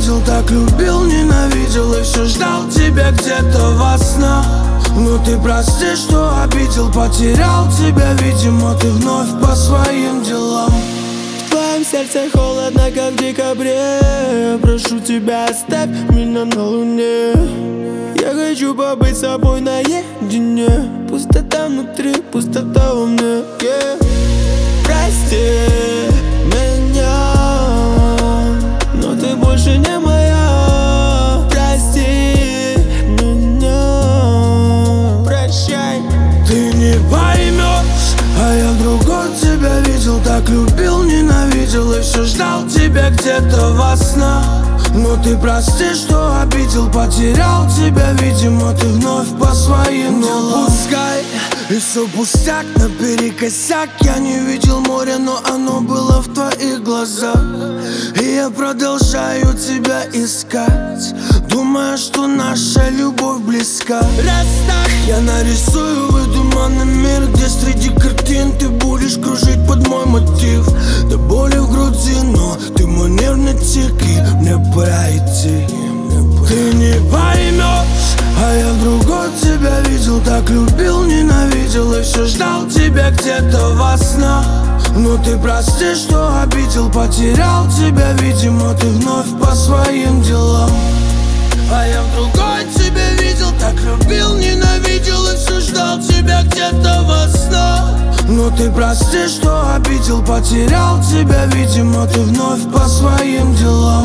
видел, так любил, ненавидел и все ждал тебя где-то во снах. Но ты прости, что обидел, потерял тебя, видимо, ты вновь по своим делам. В твоем сердце холодно, как в декабре. Прошу тебя, оставь меня на луне. Я хочу побыть с собой наедине. Пустота внутри, пустота во мне, Прости меня, но ты больше не моя. Прости меня, прощай. Ты не поймешь, а я в другой тебя видел, так любил, ненавидел и все ждал тебя где-то во снах. Но ты прости, что обидел, потерял тебя, видимо, ты вновь по своим делам. Но пускай и все пустяк наперекосяк. Я не видел моря, но оно было в твоих глазах. И я продолжаю тебя искать, думая, что наша любовь близка. Раз так, я нарисую выдуманный мир, где среди картин ты будешь кружить под мой мотив. До боли в груди, но ты мой нервный тик, и мне пора идти. Ты не поймешь, а я в другой тебя видел, так любил, ненавидел и все ждал тебя где-то во снах. Но ты прости, что обидел, потерял тебя, видимо, ты вновь по своим делам. А я в другой тебя видел, так любил, ненавидел и все ждал тебя где-то во снах. Но ты прости, что обидел, потерял тебя, видимо, ты вновь по своим делам.